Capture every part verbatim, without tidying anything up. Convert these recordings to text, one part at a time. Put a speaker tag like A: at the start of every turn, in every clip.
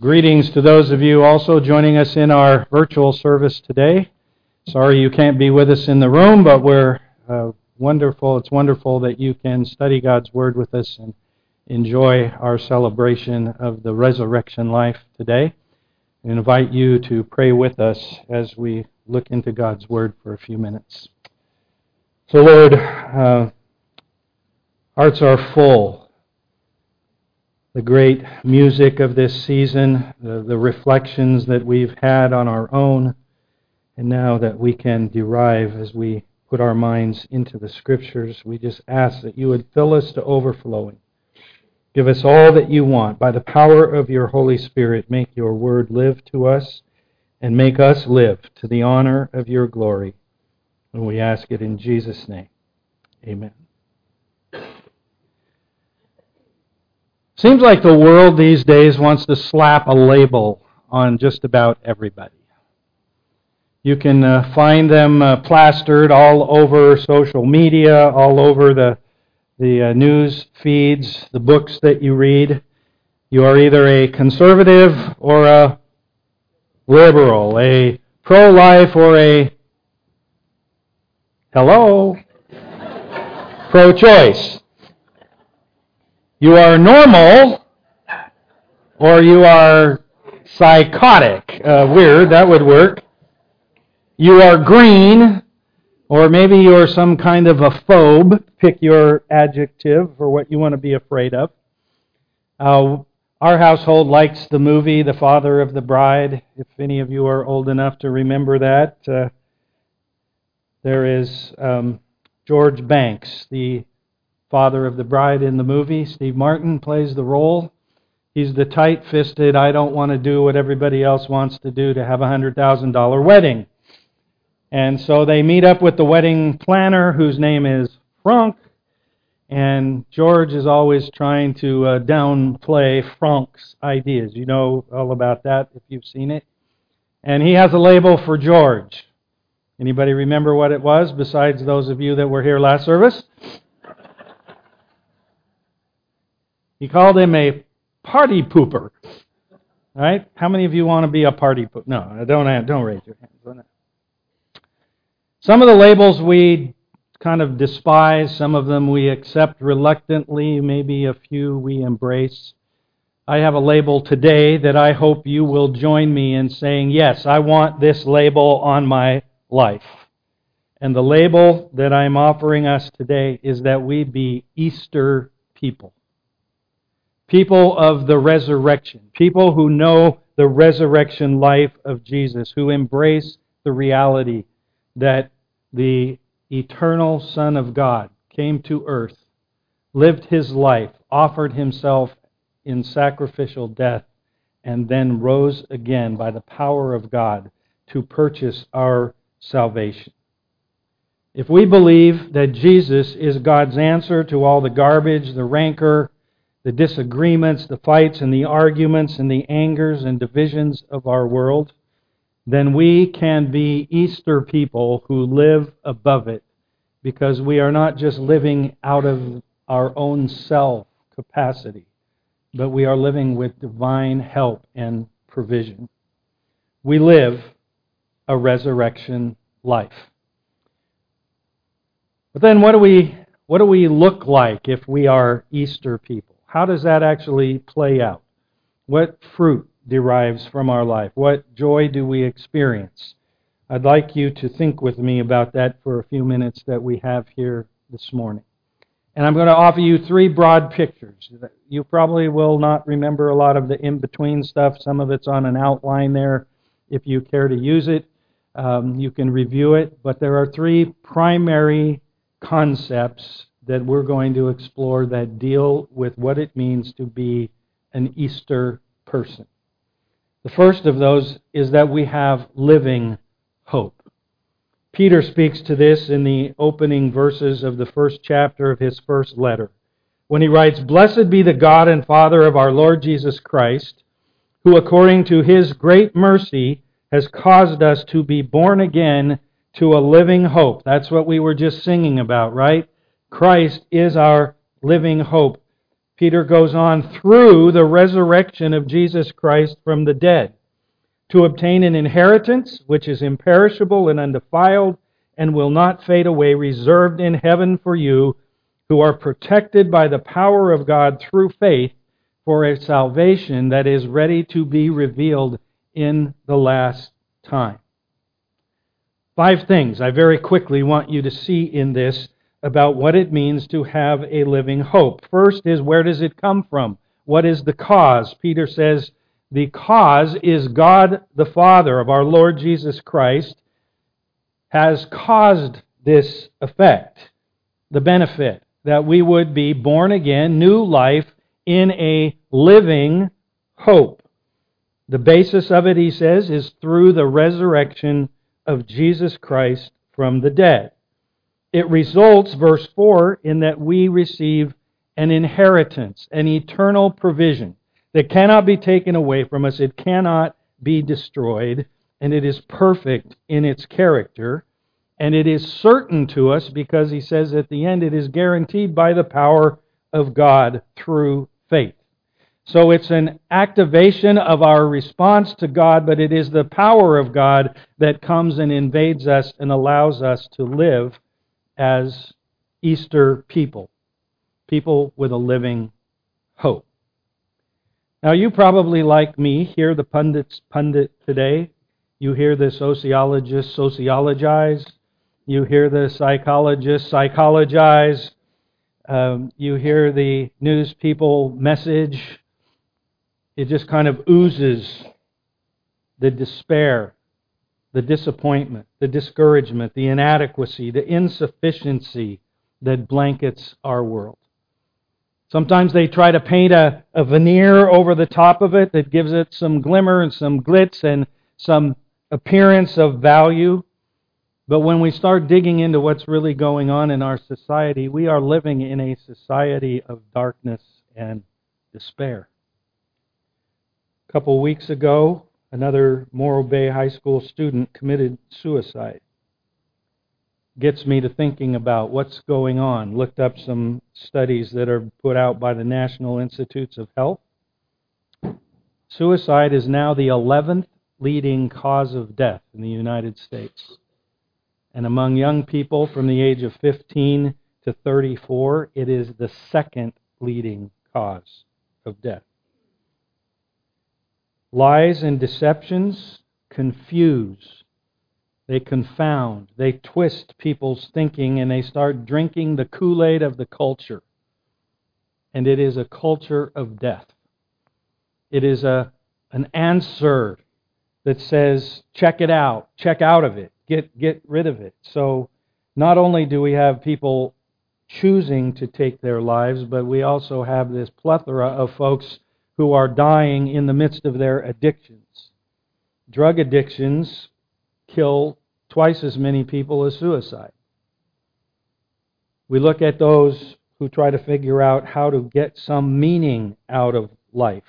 A: Greetings to those of you also joining us in our virtual service today. Sorry you can't be with us in the room, but we're uh, wonderful. It's wonderful that you can study God's Word with us and enjoy our celebration of the resurrection life today. I invite you to pray with us as we look into God's Word for a few minutes. So Lord, uh, hearts are full. The great music of this season, the, the reflections that we've had on our own, and now that we can derive as we put our minds into the Scriptures, we just ask that you would fill us to overflowing. Give us all that you want. By the power of your Holy Spirit, make your word live to us and make us live to the honor of your glory. And we ask it in Jesus' name. Amen. Seems like the world these days wants to slap a label on just about everybody. You can uh, find them uh, plastered all over social media, all over the, the uh, news feeds, the books that you read. You are either a conservative or a liberal, a pro-life or a, hello, pro-choice. You are normal, or you are psychotic. Uh, weird, that would work. You are green, or maybe you're some kind of a phobe. Pick your adjective for what you want to be afraid of. Uh, our household likes the movie The Father of the Bride. If any of you are old enough to remember that, uh, there is um, George Banks, the father of the bride in the movie. Steve Martin plays the role. He's the tight-fisted, I don't want to do what everybody else wants to do to have a one hundred thousand dollars wedding. And so they meet up with the wedding planner, whose name is Franck, and George is always trying to uh, downplay Franck's ideas. You know all about that if you've seen it. And he has a label for George. Anybody remember what it was, besides those of you that were here last service? He called him a party pooper. Right? How many of you want to be a party pooper? No, don't, don't raise your hands. Some of the labels we kind of despise. Some of them we accept reluctantly. Maybe a few we embrace. I have a label today that I hope you will join me in saying, yes, I want this label on my life. And the label that I'm offering us today is that we be Easter people. People of the resurrection. People who know the resurrection life of Jesus. Who embrace the reality that the eternal Son of God came to earth, lived His life, offered Himself in sacrificial death, and then rose again by the power of God to purchase our salvation. If we believe that Jesus is God's answer to all the garbage, the rancor, the disagreements, the fights, and the arguments, and the angers and divisions of our world, then we can be Easter people who live above it, because we are not just living out of our own self capacity, but we are living with divine help and provision. We live a resurrection life. But then what do we what do we look like if we are Easter people? How does that actually play out? What fruit derives from our life? What joy do we experience? I'd like you to think with me about that for a few minutes that we have here this morning. And I'm going to offer you three broad pictures. You probably will not remember a lot of the in-between stuff. Some of it's on an outline there. If you care to use it, um, you can review it. But there are three primary concepts that we're going to explore that deal with what it means to be an Easter person. The first of those is that we have living hope. Peter speaks to this in the opening verses of the first chapter of his first letter, when he writes, "Blessed be the God and Father of our Lord Jesus Christ, who according to His great mercy has caused us to be born again to a living hope." That's what we were just singing about, right? Christ is our living hope. Peter goes on, through the resurrection of Jesus Christ from the dead, to obtain an inheritance which is imperishable and undefiled and will not fade away, reserved in heaven for you, who are protected by the power of God through faith for a salvation that is ready to be revealed in the last time. Five things I very quickly want you to see in this about what it means to have a living hope. First is, where does it come from? What is the cause? Peter says the cause is God the Father of our Lord Jesus Christ has caused this effect, the benefit, that we would be born again, new life in a living hope. The basis of it, he says, is through the resurrection of Jesus Christ from the dead. It results, verse four, in that we receive an inheritance, an eternal provision that cannot be taken away from us. It cannot be destroyed, and it is perfect in its character. And it is certain to us because he says at the end it is guaranteed by the power of God through faith. So it's an activation of our response to God, but it is the power of God that comes and invades us and allows us to live as Easter people, people with a living hope. Now you probably, like me, hear the pundits pundit today. You hear the sociologists sociologize. You hear the psychologists psychologize. Um, you hear the news people message. It just kind of oozes the despair, the disappointment, the discouragement, the inadequacy, the insufficiency that blankets our world. Sometimes they try to paint a, a veneer over the top of it that gives it some glimmer and some glitz and some appearance of value. But when we start digging into what's really going on in our society, we are living in a society of darkness and despair. A couple of weeks ago, another Morro Bay High School student committed suicide. Gets me to thinking about what's going on. Looked up some studies that are put out by the National Institutes of Health. Suicide is now the eleventh leading cause of death in the United States. And among young people from the age of fifteen to thirty-four, it is the second leading cause of death. Lies and deceptions confuse, they confound, they twist people's thinking, and they start drinking the Kool-Aid of the culture. And it is a culture of death. It is a an answer that says, check it out, check out of it. Get get rid of it. So not only do we have people choosing to take their lives, but we also have this plethora of folks who are dying in the midst of their addictions. Drug addictions kill twice as many people as suicide. We look at those who try to figure out how to get some meaning out of life.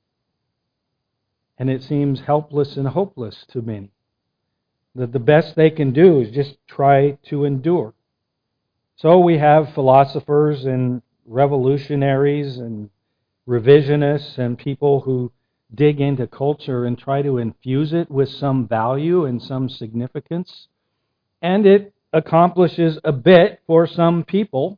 A: And it seems helpless and hopeless to many. That the best they can do is just try to endure. So we have philosophers and revolutionaries and revisionists and people who dig into culture and try to infuse it with some value and some significance. And it accomplishes a bit for some people.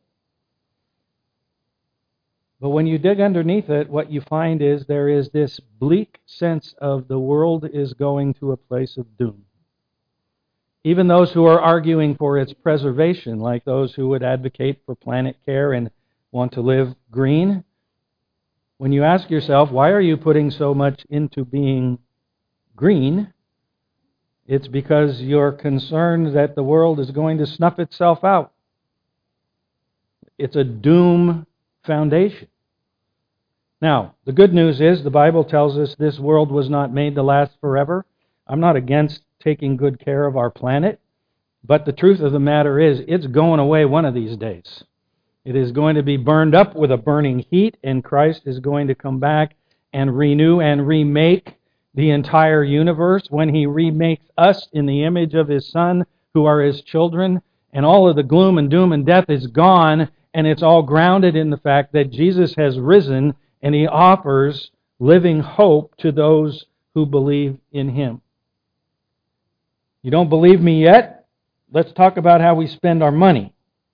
A: But when you dig underneath it, what you find is there is this bleak sense of the world is going to a place of doom. Even those who are arguing for its preservation, like those who would advocate for planet care and want to live green, when you ask yourself, why are you putting so much into being green? It's because you're concerned that the world is going to snuff itself out. It's a doom foundation. Now, the good news is the Bible tells us this world was not made to last forever. I'm not against taking good care of our planet, but the truth of the matter is it's going away one of these days. It is going to be burned up with a burning heat, and Christ is going to come back and renew and remake the entire universe when He remakes us in the image of His Son, who are His children, and all of the gloom and doom and death is gone, and it's all grounded in the fact that Jesus has risen and He offers living hope to those who believe in Him. You don't believe me yet? Let's talk about how we spend our money.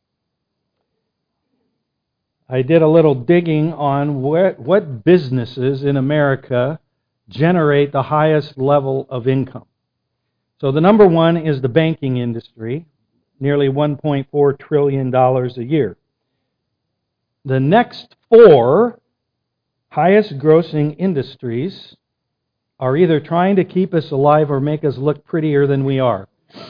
A: I did a little digging on what, what businesses in America generate the highest level of income. So the number one is the banking industry, nearly one point four trillion dollars a year. The next four highest grossing industries are either trying to keep us alive or make us look prettier than we are.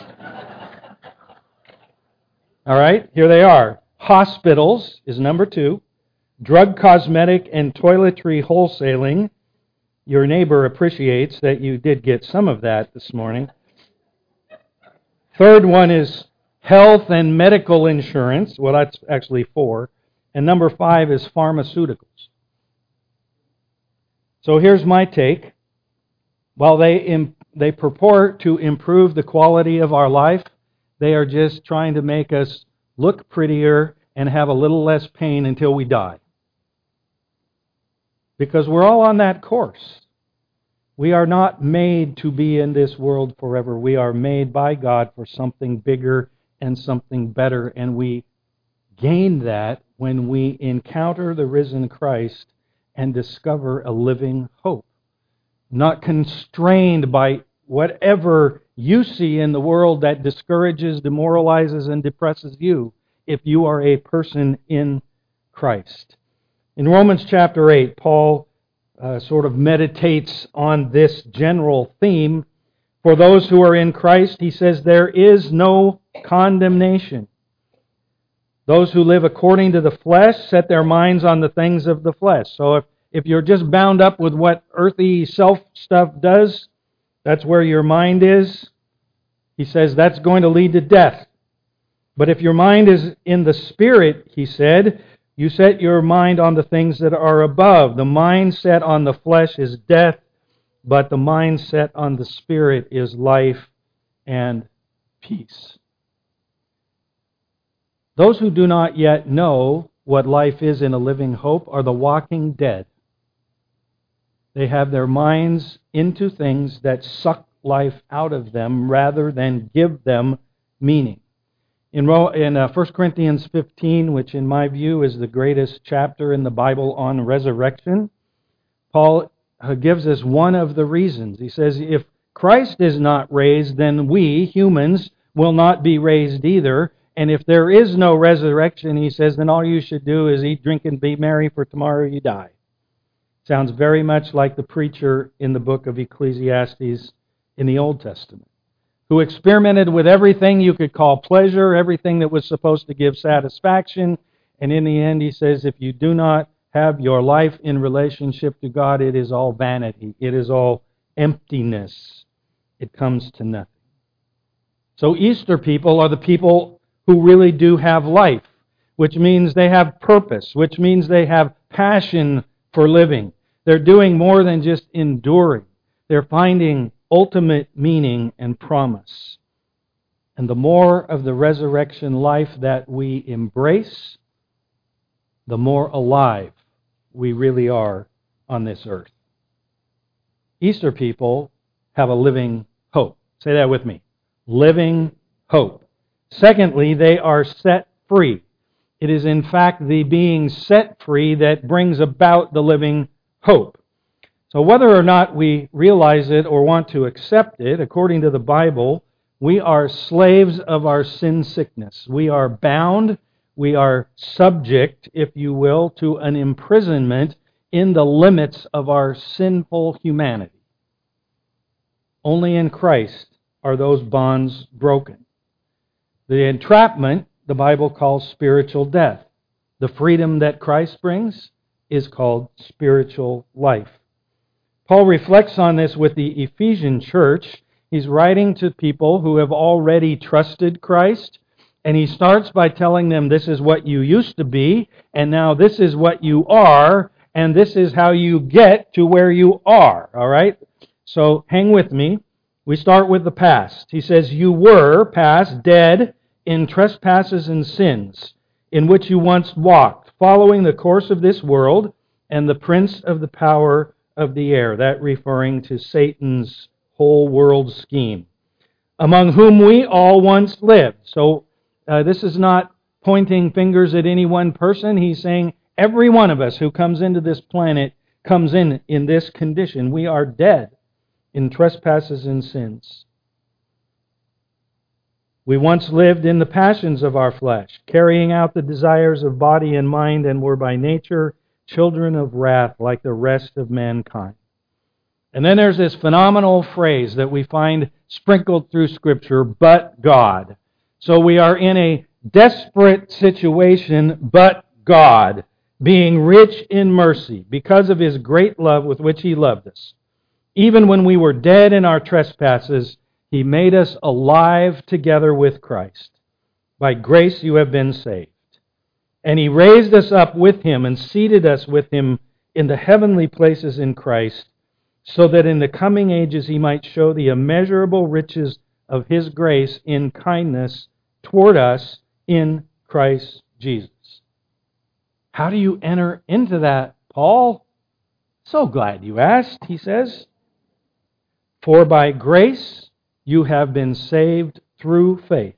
A: All right, here they are. Hospitals is number two. Drug, cosmetic, and toiletry wholesaling. Your neighbor appreciates that you did get some of that this morning. Third one is health and medical insurance. Well, that's actually four. And number five is pharmaceuticals. So here's my take. While they im- they purport to improve the quality of our life, they are just trying to make us look prettier and have a little less pain until we die. Because we're all on that course. We are not made to be in this world forever. We are made by God for something bigger and something better. And we gain that when we encounter the risen Christ and discover a living hope. Not constrained by whatever you see in the world that discourages, demoralizes, and depresses you if you are a person in Christ. In Romans chapter eight, Paul uh, sort of meditates on this general theme. For those who are in Christ, he says, there is no condemnation. Those who live according to the flesh set their minds on the things of the flesh. So if, if you're just bound up with what earthly self stuff does, that's where your mind is. He says that's going to lead to death. But if your mind is in the Spirit, he said, you set your mind on the things that are above. The mind set on the flesh is death, but the mind set on the Spirit is life and peace. Those who do not yet know what life is in a living hope are the walking dead. They have their minds into things that suck life out of them rather than give them meaning. In in uh, First Corinthians fifteen, which in my view is the greatest chapter in the Bible on resurrection, Paul uh, gives us one of the reasons. He says, if Christ is not raised, then we, humans, will not be raised either. And if there is no resurrection, he says, then all you should do is eat, drink, and be merry, for tomorrow you die. Sounds very much like the preacher in the book of Ecclesiastes in the Old Testament, who experimented with everything you could call pleasure, everything that was supposed to give satisfaction. And in the end, he says, if you do not have your life in relationship to God, it is all vanity. It is all emptiness. It comes to nothing. So Easter people are the people who really do have life, which means they have purpose, which means they have passion for living. They're doing more than just enduring. They're finding ultimate meaning and promise. And the more of the resurrection life that we embrace, the more alive we really are on this earth. Easter people have a living hope. Say that with me. Living hope. Secondly, they are set free. It is in fact the being set free that brings about the living hope. So whether or not we realize it or want to accept it, according to the Bible, we are slaves of our sin sickness. We are bound, we are subject, if you will, to an imprisonment in the limits of our sinful humanity. Only in Christ are those bonds broken. The entrapment, the Bible calls spiritual death. The freedom that Christ brings is called spiritual life. Paul reflects on this with the Ephesian church. He's writing to people who have already trusted Christ, and he starts by telling them this is what you used to be, and now this is what you are, and this is how you get to where you are. All right? So hang with me. We start with the past. He says, you were, past, dead in trespasses and sins, in which you once walked, following the course of this world and the prince of the power of the air. That referring to Satan's whole world scheme, among whom we all once lived. So uh, this is not pointing fingers at any one person. He's saying every one of us who comes into this planet comes in in this condition. We are dead in trespasses and sins. We once lived in the passions of our flesh, carrying out the desires of body and mind, and were by nature children of wrath like the rest of mankind. And then there's this phenomenal phrase that we find sprinkled through Scripture, but God. So we are in a desperate situation, but God, being rich in mercy, because of His great love with which He loved us. Even when we were dead in our trespasses, He made us alive together with Christ. By grace you have been saved. And He raised us up with Him and seated us with Him in the heavenly places in Christ, so that in the coming ages He might show the immeasurable riches of His grace in kindness toward us in Christ Jesus. How do you enter into that, Paul? So glad you asked, he says. For by grace you have been saved through faith.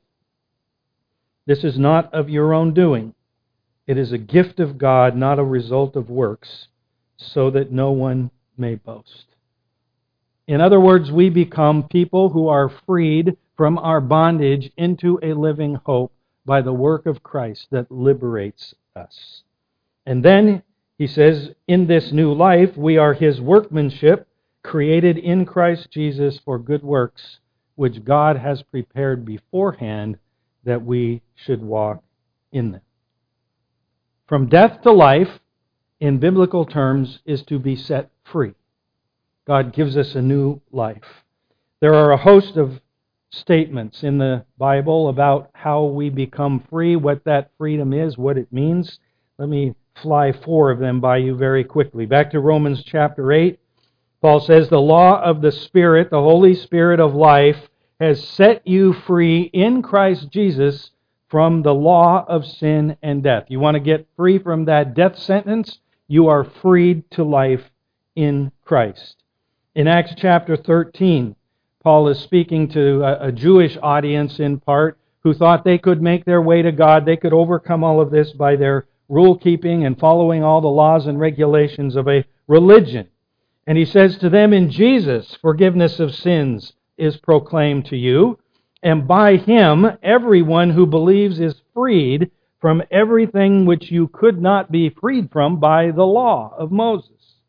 A: This is not of your own doing. It is a gift of God, not a result of works, so that no one may boast. In other words, we become people who are freed from our bondage into a living hope by the work of Christ that liberates us. And then, he says, in this new life, we are His workmanship, created in Christ Jesus for good works, which God has prepared beforehand that we should walk in them. From death to life, in biblical terms, is to be set free. God gives us a new life. There are a host of statements in the Bible about how we become free, what that freedom is, what it means. Let me fly four of them by you very quickly. Back to Romans chapter eight. Paul says, the law of the Spirit, the Holy Spirit of life, has set you free in Christ Jesus from the law of sin and death. You want to get free from that death sentence? You are freed to life in Christ. In Acts chapter thirteen, Paul is speaking to a, a Jewish audience in part who thought they could make their way to God. They could overcome all of this by their rule keeping and following all the laws and regulations of a religion. And he says to them, in Jesus, forgiveness of sins is proclaimed to you, and by Him everyone who believes is freed from everything which you could not be freed from by the law of Moses.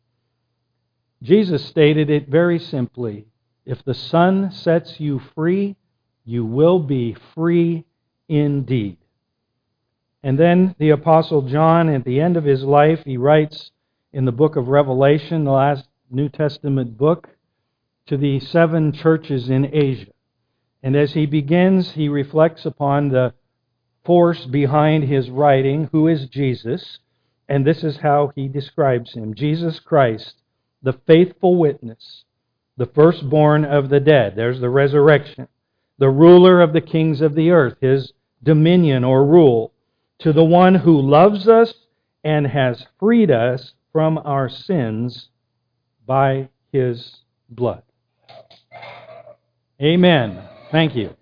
A: Jesus stated it very simply. If the Son sets you free, you will be free indeed. And then the Apostle John, at the end of his life, he writes in the book of Revelation, the last New Testament book, to the seven churches in Asia. And as he begins, he reflects upon the force behind his writing, who is Jesus, and this is how he describes Him. Jesus Christ, the faithful witness, the firstborn of the dead. There's the resurrection. The ruler of the kings of the earth, His dominion or rule, to the one who loves us and has freed us from our sins by His blood. Amen. Thank you.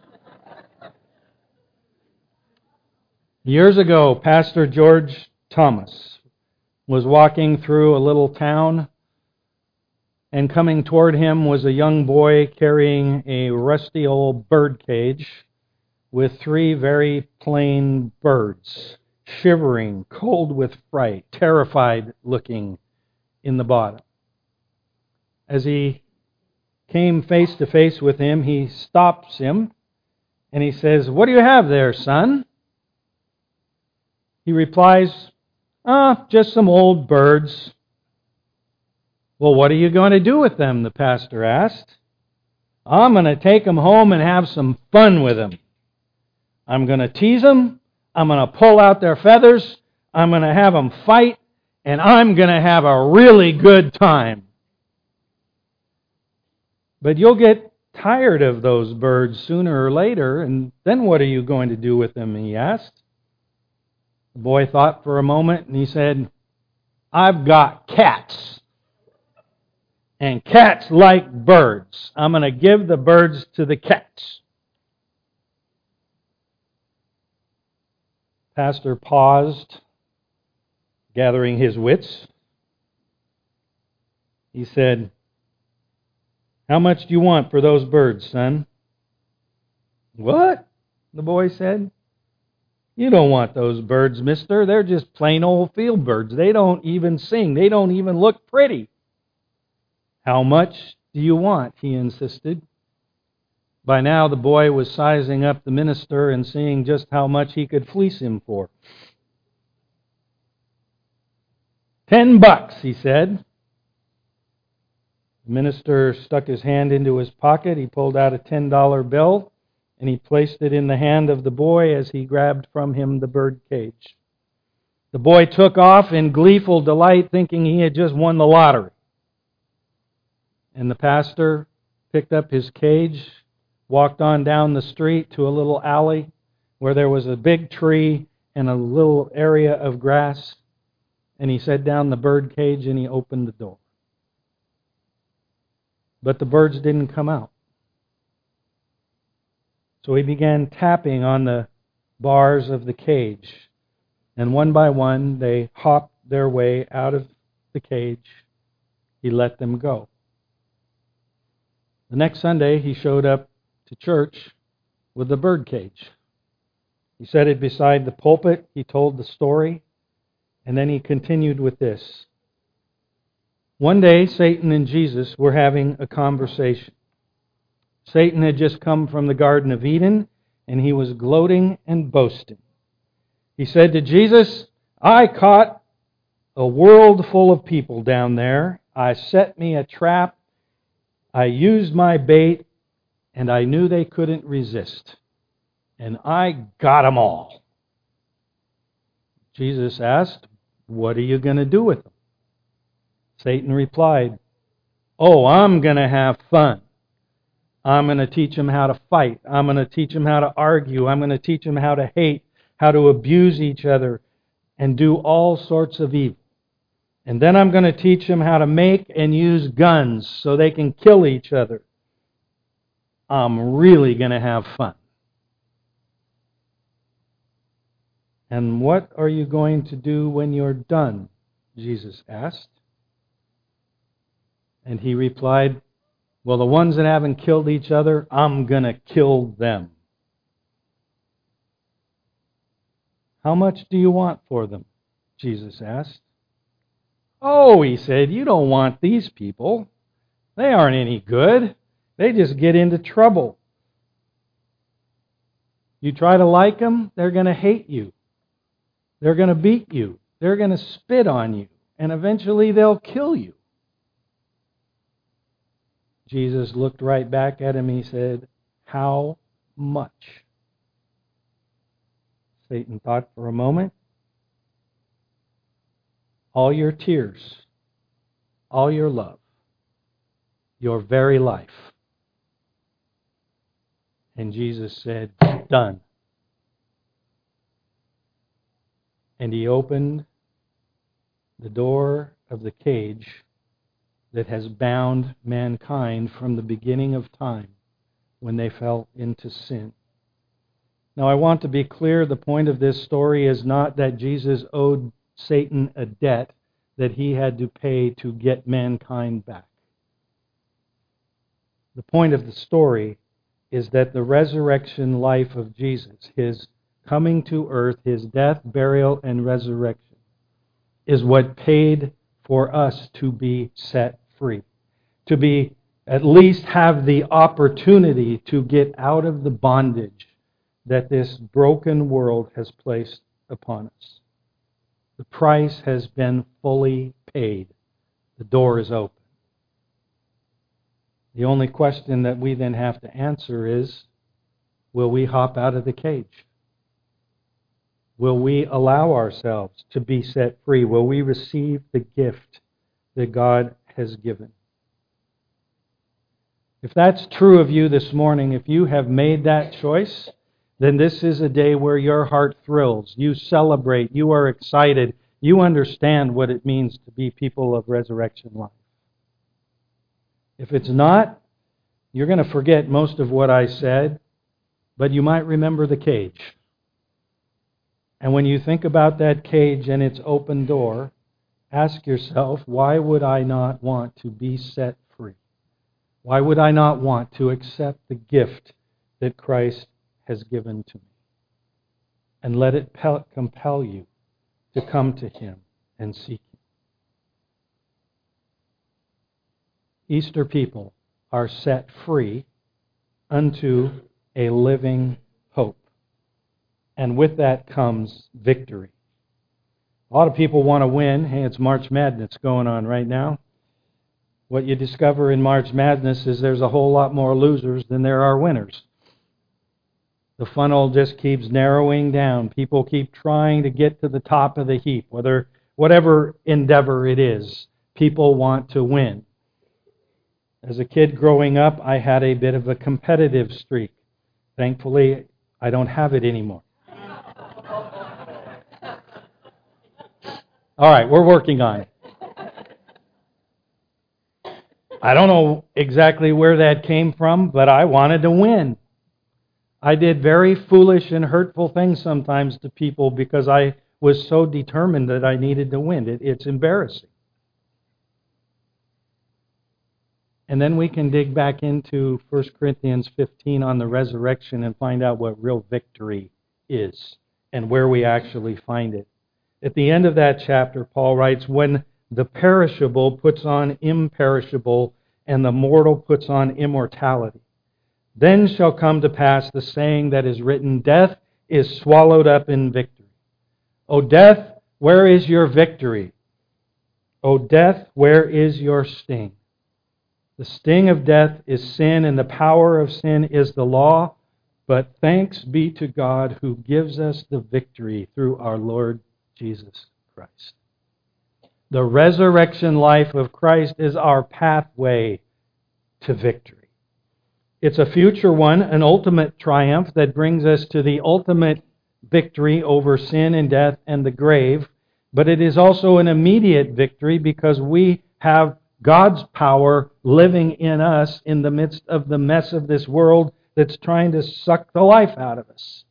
A: Years ago, Pastor George Thomas was walking through a little town, and coming toward him was a young boy carrying a rusty old bird cage with three very plain birds, shivering, cold with fright, terrified looking in the bottom. As he came face to face with him, he stops him and he says, "What do you have there, son?" He replies, "Ah, just some old birds." "Well, what are you going to do with them?" the pastor asked. "I'm going to take them home and have some fun with them. I'm going to tease them. I'm going to pull out their feathers. I'm going to have them fight. And I'm going to have a really good time." "But you'll get tired of those birds sooner or later, and then what are you going to do with them?" he asked. The boy thought for a moment and he said, I've got cats. And cats like birds. I'm going to give the birds to the cats. Pastor paused, gathering his wits. He said, how much do you want for those birds, son? What? The boy said. You don't want those birds, mister. They're just plain old field birds. They don't even sing. They don't even look pretty. How much do you want? He insisted. By now, the boy was sizing up the minister and seeing just how much he could fleece him for. Ten bucks, he said. The minister stuck his hand into his pocket. He pulled out a ten dollar bill, and he placed it in the hand of the boy as he grabbed from him the bird cage. The boy took off in gleeful delight, thinking he had just won the lottery. And the pastor picked up his cage, walked on down the street to a little alley where there was a big tree and a little area of grass. And he set down the bird cage and he opened the door. But the birds didn't come out. So he began tapping on the bars of the cage. And one by one, they hopped their way out of the cage. He let them go. The next Sunday, he showed up to church with the bird cage. He set it beside the pulpit. He told the story. And then he continued with this. One day, Satan and Jesus were having a conversation. Satan had just come from the Garden of Eden, and he was gloating and boasting. He said to Jesus, I caught a world full of people down there. I set me a trap. I used my bait, and I knew they couldn't resist. And I got them all. Jesus asked, what are you going to do with them? Satan replied, oh, I'm going to have fun. I'm going to teach them how to fight. I'm going to teach them how to argue. I'm going to teach them how to hate, how to abuse each other, and do all sorts of evil. And then I'm going to teach them how to make and use guns so they can kill each other. I'm really going to have fun. And what are you going to do when you're done? Jesus asked. And he replied, well, the ones that haven't killed each other, I'm going to kill them. How much do you want for them? Jesus asked. Oh, he said, you don't want these people. They aren't any good. They just get into trouble. You try to like them, they're going to hate you. They're going to beat you. They're going to spit on you. And eventually they'll kill you. Jesus looked right back at him. He said, how much? Satan thought for a moment. All your tears, all your love, your very life. And Jesus said, done. And he opened the door of the cage that has bound mankind from the beginning of time when they fell into sin. Now, I want to be clear, the point of this story is not that Jesus owed Satan a debt that he had to pay to get mankind back. The point of the story is that the resurrection life of Jesus, his coming to earth, his death, burial, and resurrection, is what paid for us to be set free, to be at least have the opportunity to get out of the bondage that this broken world has placed upon us. The price has been fully paid. The door is open. The only question that we then have to answer is, will we hop out of the cage? Will we allow ourselves to be set free? Will we receive the gift that God has given? If that's true of you this morning, if you have made that choice, then this is a day where your heart thrills. You celebrate. You are excited. You understand what it means to be people of resurrection life. If it's not, you're going to forget most of what I said, but you might remember the cage. And when you think about that cage and its open door, ask yourself, why would I not want to be set free? Why would I not want to accept the gift that Christ has given to me? And let it pel- compel you to come to Him and seek Him. Easter people are set free unto a living hope. And with that comes victory. A lot of people want to win. Hey, it's March Madness going on right now. What you discover in March Madness is there's a whole lot more losers than there are winners. The funnel just keeps narrowing down. People keep trying to get to the top of the heap, whether whatever endeavor it is. People want to win. As a kid growing up, I had a bit of a competitive streak. Thankfully, I don't have it anymore. All right, we're working on it. I don't know exactly where that came from, but I wanted to win. I did very foolish and hurtful things sometimes to people because I was so determined that I needed to win. It, it's embarrassing. And then we can dig back into First Corinthians fifteen on the resurrection and find out what real victory is and where we actually find it. At the end of that chapter, Paul writes, when the perishable puts on imperishable and the mortal puts on immortality, then shall come to pass the saying that is written, death is swallowed up in victory. O death, where is your victory? O death, where is your sting? The sting of death is sin, and the power of sin is the law. But thanks be to God who gives us the victory through our Lord Jesus Christ. The resurrection life of Christ is our pathway to victory. It's a future one, an ultimate triumph that brings us to the ultimate victory over sin and death and the grave. But it is also an immediate victory because we have God's power living in us in the midst of the mess of this world that's trying to suck the life out of us.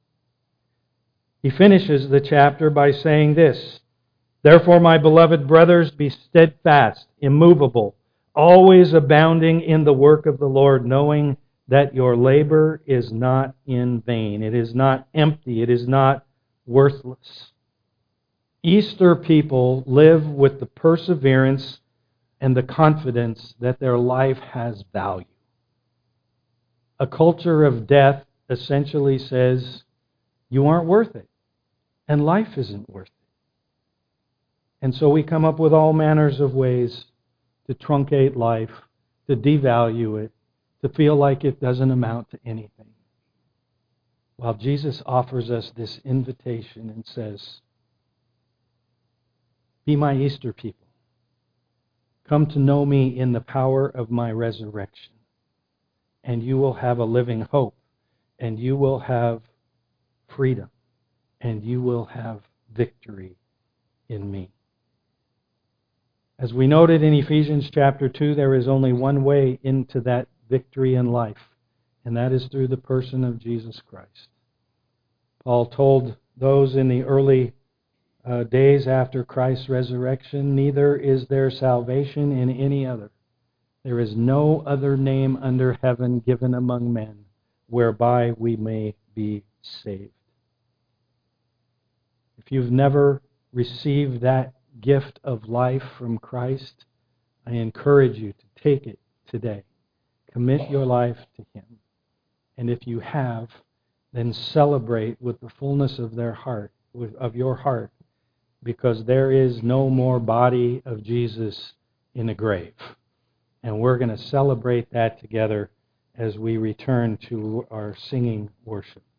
A: He finishes the chapter by saying this, therefore, my beloved brothers, be steadfast, immovable, always abounding in the work of the Lord, knowing that your labor is not in vain. It is not empty. It is not worthless. Easter people live with the perseverance and the confidence that their life has value. A culture of death essentially says, you aren't worth it, and life isn't worth it. And so we come up with all manners of ways to truncate life, to devalue it, to feel like it doesn't amount to anything. While Jesus offers us this invitation and says, be my Easter people. Come to know me in the power of my resurrection, and you will have a living hope, and you will have freedom, and you will have victory in me. As we noted in Ephesians chapter two, there is only one way into that victory in life, and that is through the person of Jesus Christ. Paul told those in the early uh, days after Christ's resurrection, neither is there salvation in any other. There is no other name under heaven given among men whereby we may be saved. If you've never received that gift of life from Christ, I encourage you to take it today. Commit your life to Him. And if you have, then celebrate with the fullness of their heart, of your heart, because there is no more body of Jesus in the grave. And we're going to celebrate that together as we return to our singing worship.